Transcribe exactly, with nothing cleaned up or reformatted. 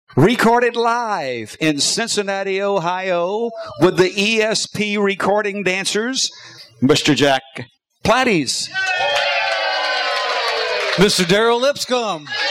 Recorded live in Cincinnati, Ohio, with the E S P Recording Dancers, Mister Jack Platties. Mister Darrell Lipscomb.